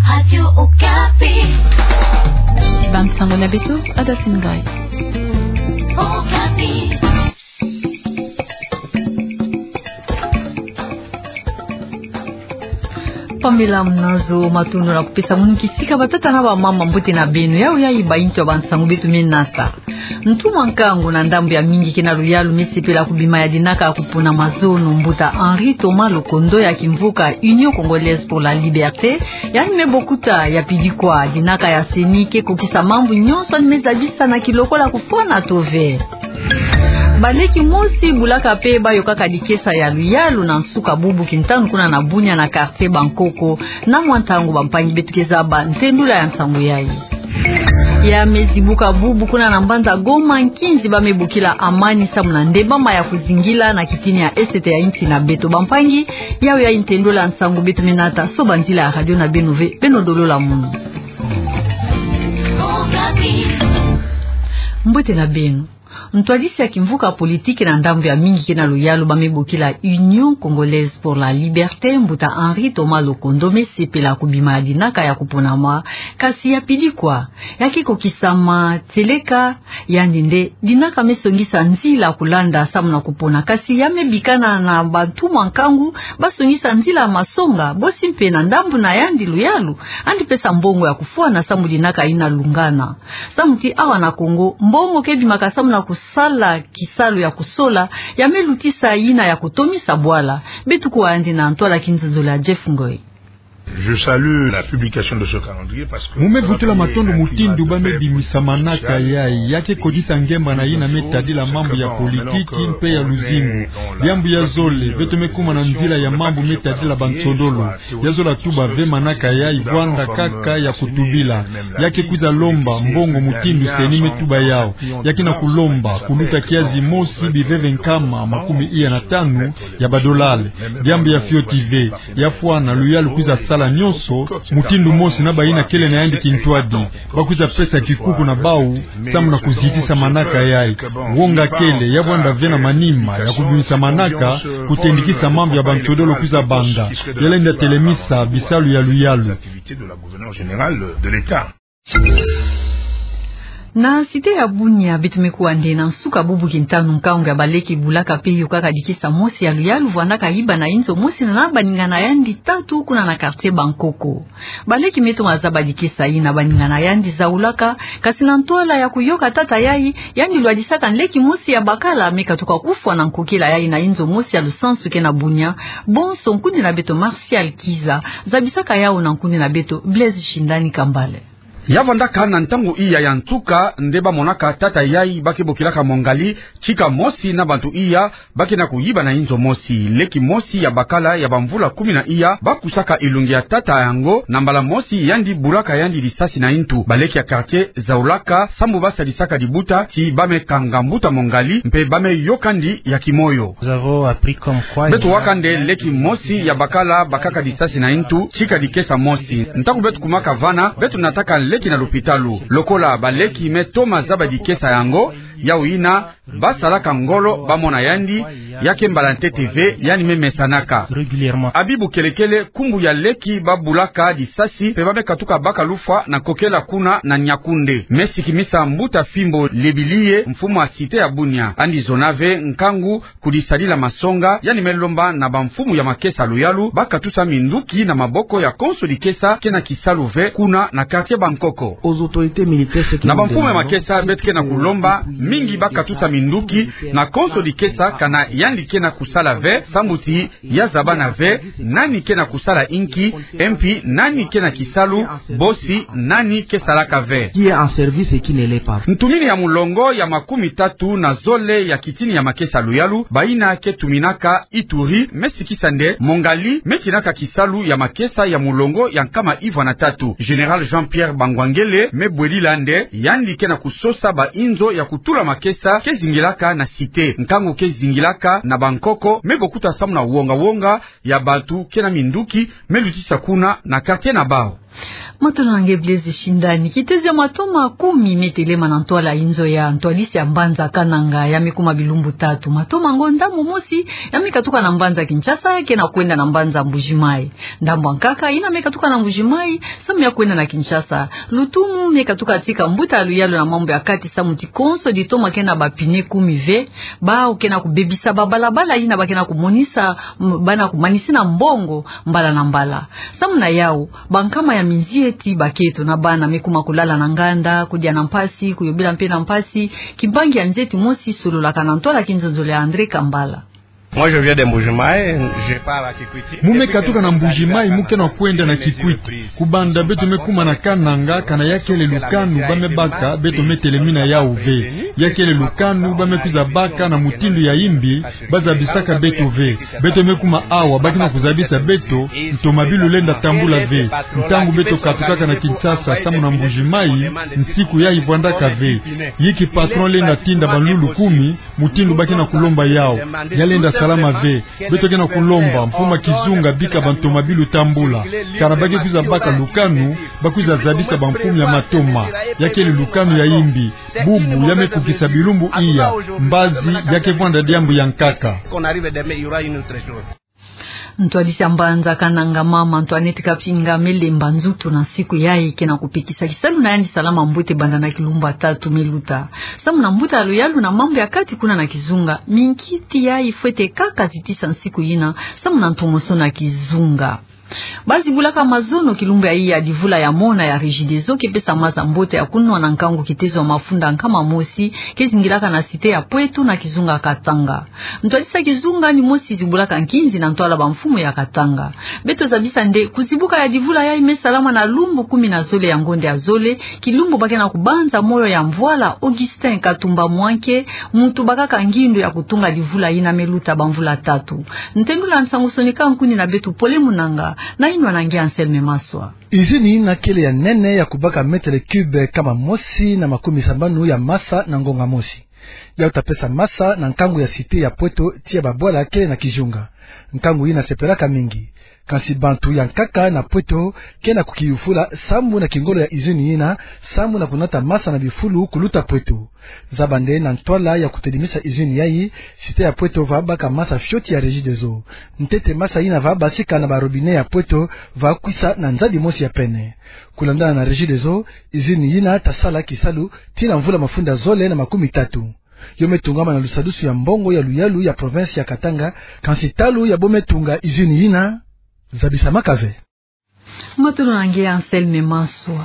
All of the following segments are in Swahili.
Radio Okapi. Bansango na beto Adasingai. Okapi. Pamela mnazo matuno na kupesa munikisika batata na ba mama mbuti na benu yao ya ibainto bansango betu minata. Ntuma nkango na ndambu ya mingi kina luyalu misipela kubima ya dinaka ya kupuna mazono mbuta Henri Thomas Lokondo ya kimvuka Union Congolaise pour la Liberté ya nimebokuta ya pidikwa dinaka ya senike kukisa mambu nyonso nimezabisa na kilokola kufona tove. Baleki mosi bulaka pe bayokaka dikesa ya luyalu na nsuka bubu kintanu kuna na bunya na quartier Bankoko na mwantangu bampangi betukeza ba ntendula ya nsango yayi. Ya mezibuka bubu kuna na mbanza Goma nkinzi bamebukila amani samuna ndebama ya kuzingila na kitini ya esete ya inti na beto bampangi yao ya intendola nsango betu minata so banzila ya radio na benove benodolola munu. Mbote na benu Ntwadisi ya kimvuka politiki na ndambu ya mingi kina loyalo bamebokila Union Congolaise pour la Liberté mbuta Henri Thomas Lokondo mesepela kubima ya dinaka ya kuponama kasi ya pidikwa yaki kokisama teleka ya ndinde dinaka mesongisa nzila kulanda samuna kupona kasi ya mebikana na bantu mwankangu basongisa nzila masonga bosi mpe na ndambu na yandi loyalo andi pesa mbongo ya kufua na samu dinaka ina lungana samuti awa na Kongo mbongo kebimaka samuna sala kisalo ya kusola ya melutisa ina ya kutomisa bwala betu kuandi na Antoine Kinzola Jeff Ngoy. Je salue la publication de ce calendrier parce que mumevutula matondo mutindu bamebimisa manaka yai yake kodisa ngemba na ina metadila mambo ya politiki mpe ya luzimu yambu ya zole vetomekuma na nzila ya mambo metadila bansondolo ya zola tuba ve manaka yai vwanda kaka ya kutubila yake kuza lomba mbongo mutindu seni metuba yao yake na kulomba kuluta kiazi mosi biveve nkama makumi iya na tanu ya badolale yambu ya Fio TV ya fuana luyalu kuza la nyonso mutindu mosi na baina kele na yandi kintwadi bakuza pesa kikuku na bau samu na kuzitisa manaka yai wonga kele ya bwanda vena manima ya kubimisa manaka kutendikisa mambo ya bantodolo kuza banda yalenda telemisa bisalu ya luyalu na site ya Bunia bitumekuwa ndena nsuka bubu kintanu nkaunga baleki bulaka pe yokaka dikisa mosi ya luyalu vwanaka iba na inzo mosi na baningana yandi tatu kuna na quartier Bankoko baleki meto mazaba dikisa ina baningana yandi zaulaka kasi na ntoala ya kuyoka tata yai yandi lwadisaka nleki mosi ya bakala meka tuka kufwa na nkokela yai na inzo mosi ya lusansu ke na Bunia bonso nkundi na beto Martial Kiza zabisaka yao na nkundi na beto Blaise Shindani Kambale yavandaka na ntango iya ya ntuka ndeba monaka tata yai baki bokilaka mongali chika mosi na bantu iya baki na kuyiba na inzo mosi leki mosi ya bakala ya bamvula 10 na iya bakusaka ilungi ya tata yango na mbala mosi yandi bulaka yandi lisasi na intu baleki ya quartier zaulaka sambu basa lisaka dibuta ti bame kangambuta mongali mpe bame yokandi ya kimoyo betu wakande leki mosi ya bakala bakaka lisasi na intu chika dikesa mosi ntaku betu kumaka vana betu nataka leki na lupitalu lokola baleki me toma zaba dikesa yango ya uina basalaka ngolo bamona yandi yake Mbalante TV yani memesanaka abibu kelekele kumbu ya leki babulaka disasi pe babe katuka baka lufa na kokela kuna na Nyakunde mesikimisa mbuta fimbo lebilie mfumo wa site ya Bunia andi zonave nkangu kudisalila masonga yani melomba na bamfumu ya makesa luyalu baka tusa minduki na maboko ya konso dikesa kena kisaluve kuna na quartier Bankoko na bamfumu ya makesa betke na kulomba mingi baka tusa minduki na konso dikesa kana yandi kena kusala ve sambuti ya zabana ve nani kena kusala inki MP nani kena kisalu bosi nani kesalaka ve ntumini ya mulongo ya 13 na zole ya kitini ya makesa luyalu baina ke tuminaka Ituri mesikisande mongali metinaka kisalu ya makesa ya mulongo ya nkama Ivo na 3 General Jean-Pierre Bangwangele mebweli lande yandi kena kusosa ba inzo ya kutula makesa kezingilaka na site nkango kezingilaka na Bankoko mebokuta samu na wonga ya batu kena minduki melutisa kuna na quartier na bao Matona nange Blaise Shindani kitezo ya matoma 10 metelema na ntwala inzo ya ntwalisi ya Mbanza Kananga ya mikuma bilumbu 3 matoma ngonda momosi ya mikatuka na Mbanza Kinshasa yake na kwenda na Mbanza Mbujimai ndambo nkaka ina mikatuka na Mbujimai samu ya kwenda na Kinshasa lutumu mikatuka atika mbuta aluyalo na mambo ya kati samu tikonso ditoma kena bapine 10 ba ukena kubebisa babalabala ina bakena kumonisa bana kumanisi na mbongo mbala na mbala samu na yao bankama ya minzie eti baketo na bana mekuma kulala na nganda kuja na mpasi kuyobila mpe na mpasi kimbangi ya nzeti mosi solo la kanantola kinzonzole Andre Kambala. Moi je viens de Mbujimai, je pars à Kikwiti. Mume katuka na Mbujimai muke na kwenda na Kikwiti. Kubanda beto mekuma na Kananga kana yakele lukanu bamebaka beto metelemina ya uve. Yakele lukanu bamekuza baka na mutindu ya imbi baza bisaka beto ve. Beto mekuma awa bakina kuzabisa beto mtomabilu lenda tambula ve. Ntangu beto katuka na Kinshasa samu na Mbujimai nsiku ya ivwandaka ve. Yiki patron lenda tinda banlulu 10 mutindu bakina kulomba yao. Yalenda salama ve beto kena kulomba mpuma kizunga bika bantomabilu tambula karabaki kuza baka lukanu bakuza zabisa bamfumu ya matoma yake lukanu ya imbi bubu yame kukisa bilumbu iya mbazi yake vwanda diambu ya nkaka Ntwalisi Mbanza Kananga mama Antoinette Kapinga melemba nzutu na siku yae kena kupikisa kisalu na yandi salama mbute banda na kilumba 3 meluta samu na mbuta aloyalu na mambo ya kati kuna na kizunga minkiti yae fwete kaka zitisa siku yina samu na ntomoso na kizunga bazi bulaka mazono kilumbu ya iya divula ya mona ya Regideso kepesa maza mbote ya kunwa na nkangu kitezo wa mafunda nkama mosi kezingilaka na site ya Pwetu na kizunga Katanga. Ntwalisa kizunga ni mosi zibulaka nkinzi na ntwala bamfumu ya Katanga. Beto zabisa nde kuzibuka ya divula ya ime salama na lumbu 10 na zole ya ngonde ya zole kilumbu bake na kubanza moyo ya mvwala Augustin Katumba Mwanke mutu bakaka ngindo ya kutunga divula ina meluta bamvula 3. Ntendula nsangusonika nkuni na betu pole munanga na ino anangia Anselme Maswa. Izini na kele ya nene ya kubaka metre cube kama mosi na 70 ya masa na ngonga mosi. Ya utapesa masa na nkangu ya site ya Pweto tia babwala kele na kijunga. Nkangu hii na seperaka mingi. Kansi bantu ya nkaka na Pweto kena kukiyufula sambu na kingolo ya izini ina sambu na kunata masa na bifulu kuluta Pweto. Zabande na ntwala ya kutelimisa izini yayi site ya Pweto vabaka masa fyoti ya Regideso. Ntete masa ina vaba sika na barobine ya Pweto vakwisa na nzadi mosi ya pene. Kulandana na Regideso izini ina tasala kisalu tina mvula mafunda zole na 13. Yometungama na lusadusu ya mbongo ya luyalu ya province ya Katanga kansi talu ya bometunga izini ina zabisa makave. Matulu nangia Anselme Maswa.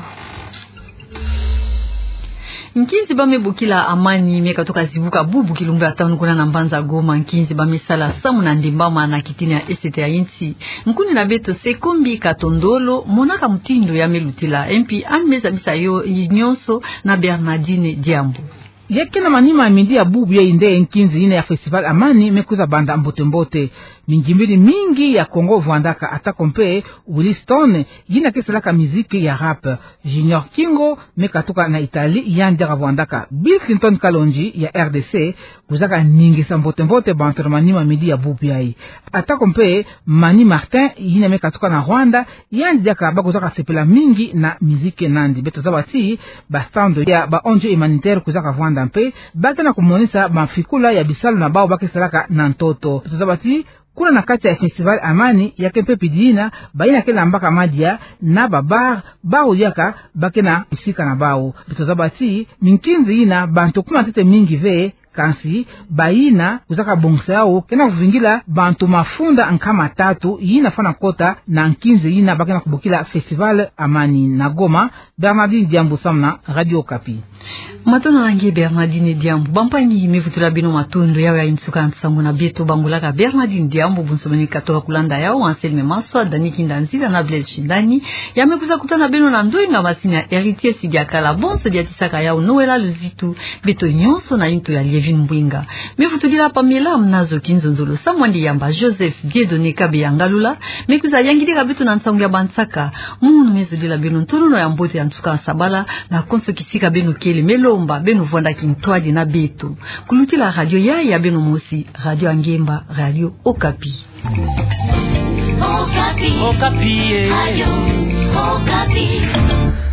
Nkinzi bame bukila amani meka toka zibuka bubu kilumbu ya tanu kuna na Mbanza Goma nkinzi bame sala samu na ndimbama na kitini ya esete ya inti nkuni na beto sekombi katondolo monaka mutindo ya melutila MP anmeza bisa yo nyonso na Bernardine Diambo. Yeke na manima mindi ya bubu ya inde nkinzi ine ya festival amani mekuza banda mbote mingimbili mingi ya Kongo vuandaka atakompe Williston yina keselaka miziki ya rap Junior Kingo mekatoka na Itali yandera vuandaka Bill Clinton Kalonji ya RDC kuzaka ningisa mbote bantre manima mindi ya bubu ya atakompe Mani Martin yina mekatoka na Rwanda yandika bakuzaka sepela mingi na miziki nandi beto zabati bastando ya baonje humanitaire kuzaka vuanda mpe bakena kumonisa mafikula ya bisalu na bao bakeselaka na ntoto beto zabati kuna na kati ya festival amani ya kempe pidina baina kela mbaka madia na babar bao yaka bakena isika na bao bitozabati minkinzi ina bantu kuma tete mingi ve kansi baina kuzaka bongsa yao kena kuvingila bantu mafunda nkama 3 yina fana kota na nkinzi ina bakena kubukila festival amani na Goma. Bernardine Diambo samna Radio Okapi. Matona nangi Bernardine Diambo bampangi mevutula bino matondo yao ya insuka nsangu na beto bangulaka Bernardine Diambo bunsomeni katoka kulanda yao Anselme Maswa Dani Kindanzila na Blaise Shindani yamekuza kutana bino na ndoinga masini ya Héritier Sidiakala bonso diatisaka yao Noela Luzitu beto nyonso na into ya Lievin Mbwinga mevutulila Pamela mnazo kinzonzolo samwandi yamba Joseph Dieudonné Kabe yangalula mekuza yangidika beto na nsangu ya Bansaka munu mezulila bino ntonono ya mbote ya nsuka sabala na konso kisika beno kele melomba beno vonda kintwadi na beto kulutila radio ya beno mosi radio Angemba radio Okapi. Okapi. Okapi. Ayo. Okapi.